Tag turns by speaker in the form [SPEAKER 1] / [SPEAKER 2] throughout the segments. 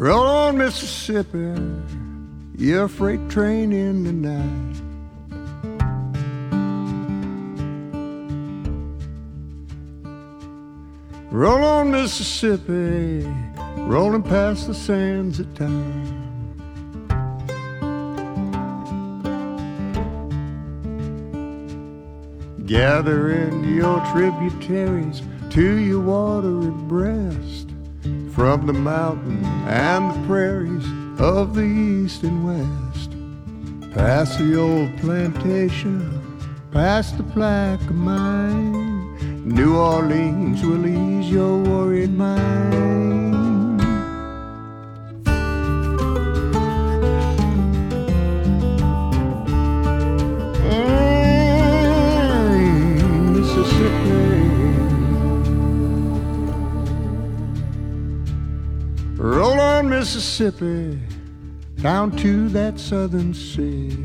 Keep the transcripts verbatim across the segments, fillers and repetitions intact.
[SPEAKER 1] Roll on, Mississippi, you're a freight train in the night. Roll on, Mississippi, rolling past the sands of time. Gather in your tributaries to your watery breast, from the mountain and the prairies of the east and west. Past the old plantation, past the Plaquemine, New Orleans will ease your worried mind. Mm, Mississippi, roll on, Mississippi, down to that southern sea.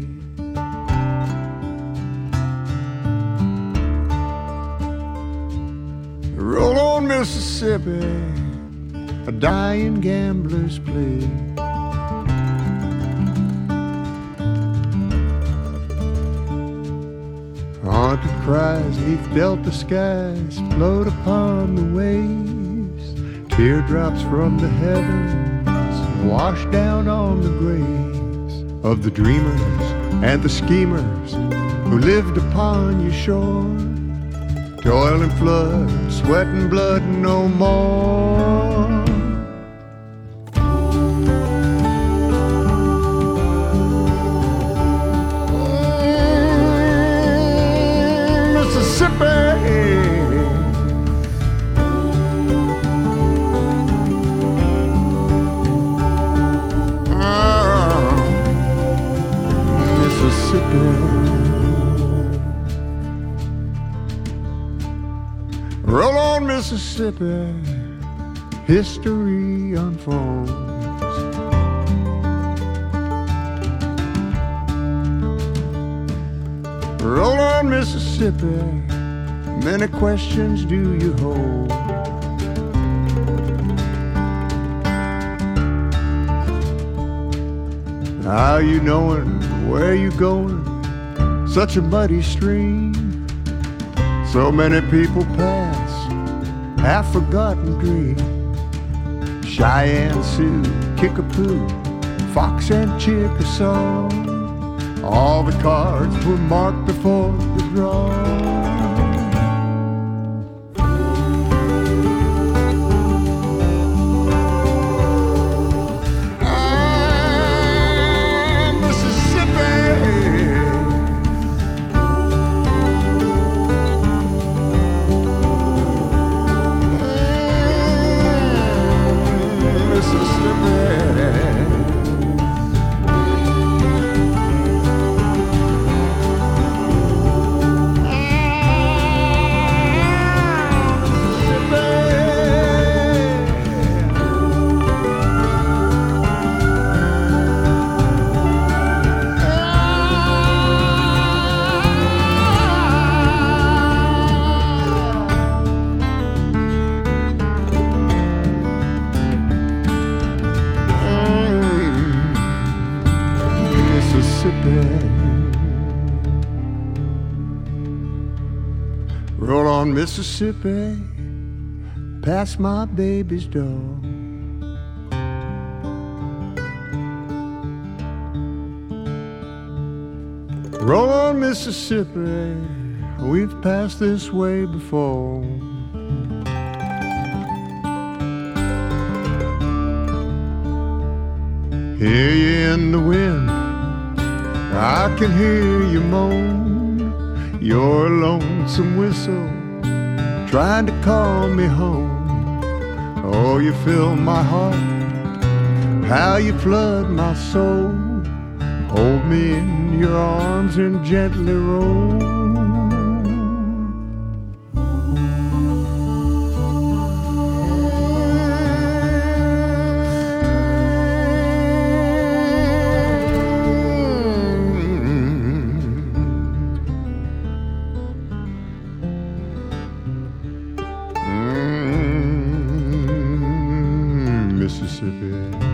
[SPEAKER 1] Roll on, Mississippi, a dying gambler's plea. Haunted cries neath delta skies float upon the waves. Teardrops from the heavens wash down on the graves of the dreamers and the schemers who lived upon your shore. Toil and flood, sweat and blood no more. Mm, Mississippi, oh, Mississippi. Roll on, Mississippi, history unfolds. Roll on, Mississippi, many questions do you hold. How you knowing where you going? Such a muddy stream. So many people pass, half-forgotten dream. Cheyenne, Sioux, Kickapoo, Fox and Chickasaw, all the cards were marked before the draw. Roll on, Mississippi, past my baby's door. Roll on, Mississippi, we've passed this way before. Hear you in the wind, I can hear you moan. Your lonesome whistle trying to call me home. Oh, you fill my heart, how you flood my soul. Hold me in your arms and gently roll. Mississippi.